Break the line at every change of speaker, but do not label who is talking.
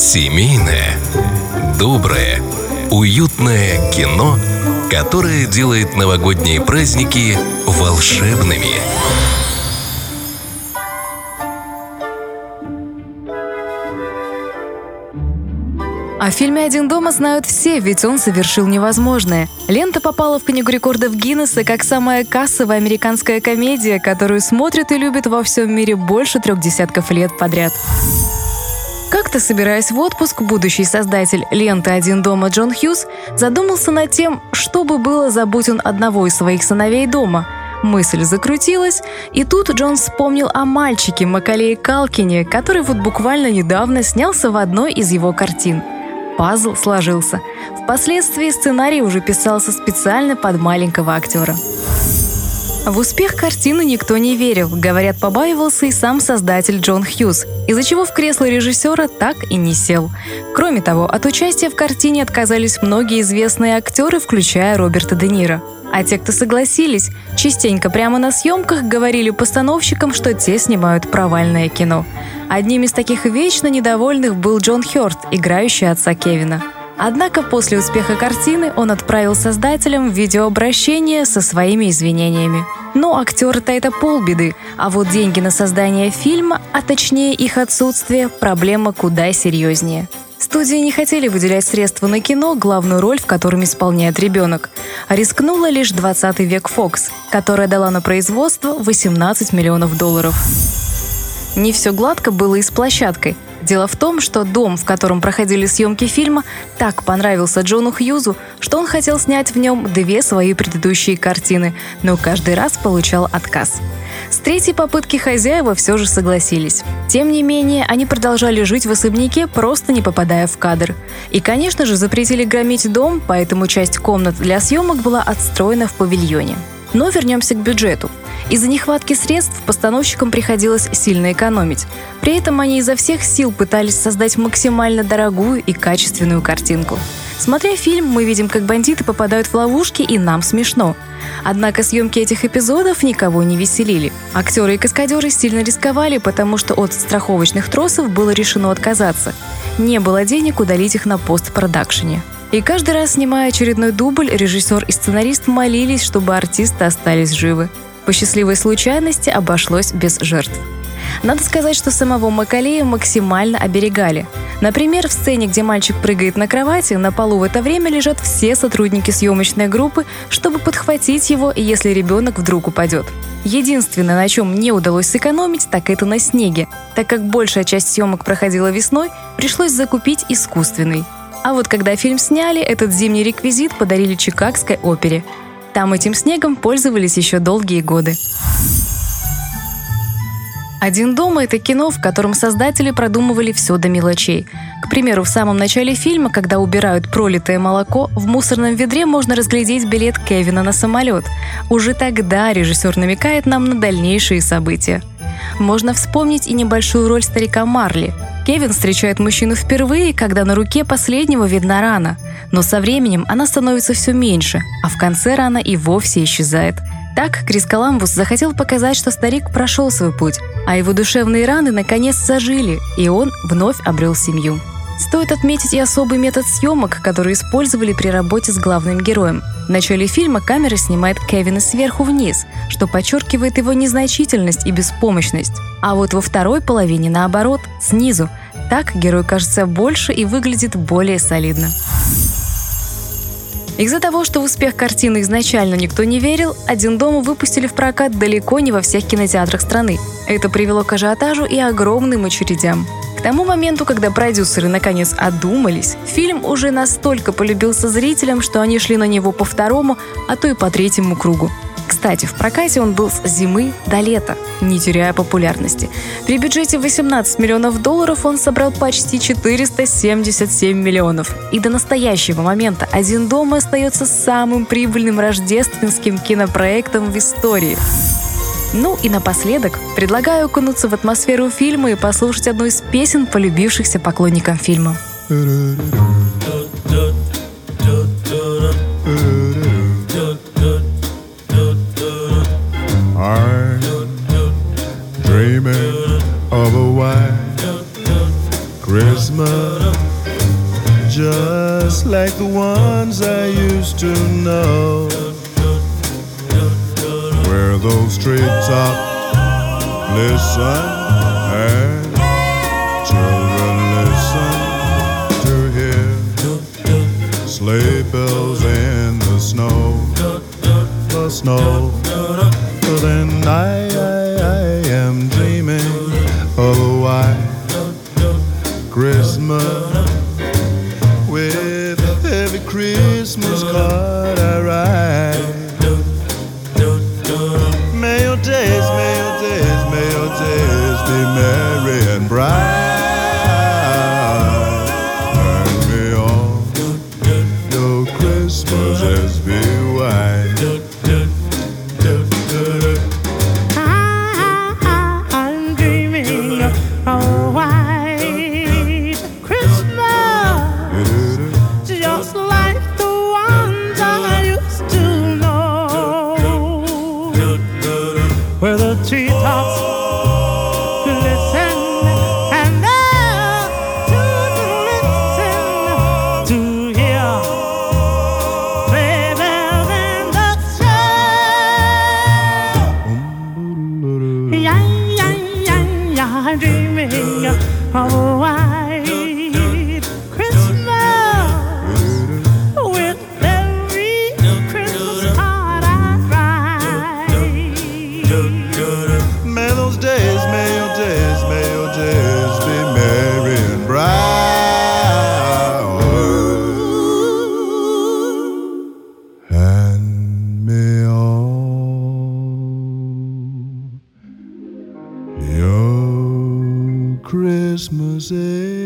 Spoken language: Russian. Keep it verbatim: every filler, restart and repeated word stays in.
Семейное, доброе, уютное кино, которое делает новогодние праздники волшебными.
О фильме «Один дома» знают все, ведь он совершил невозможное. Лента попала в Книгу рекордов Гиннесса как самая кассовая американская комедия, которую смотрят и любят во всем мире больше трех десятков лет подряд. Как-то, собираясь в отпуск, будущий создатель ленты «Один дома» Джон Хьюз задумался над тем, что бы было, забудь он одного из своих сыновей дома. Мысль закрутилась, и тут Джон вспомнил о мальчике Маколее Калкине, который вот буквально недавно снялся в одной из его картин. Пазл сложился. Впоследствии сценарий уже писался специально под маленького актера. В успех картины никто не верил, говорят, побаивался и сам создатель Джон Хьюз, из-за чего в кресло режиссера так и не сел. Кроме того, от участия в картине отказались многие известные актеры, включая Роберта Де Ниро. А те, кто согласились, частенько прямо на съемках говорили постановщикам, что те снимают провальное кино. Одним из таких вечно недовольных был Джон Хёрд, играющий отца Кевина. Однако после успеха картины он отправил создателям видеообращение со своими извинениями. Но актеры-то это полбеды, а вот деньги на создание фильма, а точнее их отсутствие, проблема куда серьезнее. Студии не хотели выделять средства на кино, главную роль в котором исполняет ребенок. А рискнула лишь двадцатый век Фокс, которая дала на производство восемнадцать миллионов долларов. Не все гладко было и с площадкой. Дело в том, что дом, в котором проходили съемки фильма, так понравился Джону Хьюзу, что он хотел снять в нем две свои предыдущие картины, но каждый раз получал отказ. С третьей попытки хозяева все же согласились. Тем не менее, они продолжали жить в особняке, просто не попадая в кадр. И, конечно же, запретили громить дом, поэтому часть комнат для съемок была отстроена в павильоне. Но вернемся к бюджету. Из-за нехватки средств постановщикам приходилось сильно экономить. При этом они изо всех сил пытались создать максимально дорогую и качественную картинку. Смотря фильм, мы видим, как бандиты попадают в ловушки, и нам смешно. Однако съемки этих эпизодов никого не веселили. Актеры и каскадеры сильно рисковали, потому что от страховочных тросов было решено отказаться. Не было денег удалить их на постпродакшене. И каждый раз, снимая очередной дубль, режиссер и сценарист молились, чтобы артисты остались живы. По счастливой случайности обошлось без жертв. Надо сказать, что самого Маколея максимально оберегали. Например, в сцене, где мальчик прыгает на кровати, на полу в это время лежат все сотрудники съемочной группы, чтобы подхватить его, если ребенок вдруг упадет. Единственное, на чем не удалось сэкономить, так это на снеге. Так как большая часть съемок проходила весной, пришлось закупить искусственный. А вот когда фильм сняли, этот зимний реквизит подарили Чикагской опере. Там этим снегом пользовались еще долгие годы. «Один дома» — это кино, в котором создатели продумывали все до мелочей. К примеру, в самом начале фильма, когда убирают пролитое молоко, в мусорном ведре можно разглядеть билет Кевина на самолет. Уже тогда режиссер намекает нам на дальнейшие события. Можно вспомнить и небольшую роль старика Марли. Кевин встречает мужчину впервые, когда на руке последнего видна рана. Но со временем она становится все меньше, а в конце рана и вовсе исчезает. Так Крис Коламбус захотел показать, что старик прошел свой путь, а его душевные раны наконец зажили, и он вновь обрел семью. Стоит отметить и особый метод съемок, который использовали при работе с главным героем. В начале фильма камера снимает Кевина сверху вниз, что подчеркивает его незначительность и беспомощность. А вот во второй половине, наоборот, снизу. Так герой кажется больше и выглядит более солидно. Из-за того, что в успех картины изначально никто не верил, «Один дома» выпустили в прокат далеко не во всех кинотеатрах страны. Это привело к ажиотажу и огромным очередям. К тому моменту, когда продюсеры наконец одумались, фильм уже настолько полюбился зрителям, что они шли на него по второму, а то и по третьему кругу. Кстати, в прокате он был с зимы до лета, не теряя популярности. При бюджете восемнадцать миллионов долларов он собрал почти четыреста семьдесят семь миллионов. И до настоящего момента «Один дома» остается самым прибыльным рождественским кинопроектом в истории. Ну и напоследок предлагаю окунуться в атмосферу фильма и послушать одну из песен, полюбившихся поклонникам фильма.
Dreaming of a white Christmas Christmas, just like the ones I used to know, where those treetops listen and children listen to hear sleigh bells in the snow, the snow. But then I, I, I am dreaming of a white Christmas with every Christmas card I write. May your days, may your days, may your days be merry and bright, and may all your Christmases be white.
I'm dreaming of a white Christmas, just like the ones I used to know, where the treetops glisten and the children listen to hear sleigh bells in the snow. Yeah, yeah, yeah, yeah, I'm dreaming of a white Christmas with every Christmas card I write.
May those days, may your days, may your days be merry and bright, and may all your Christmases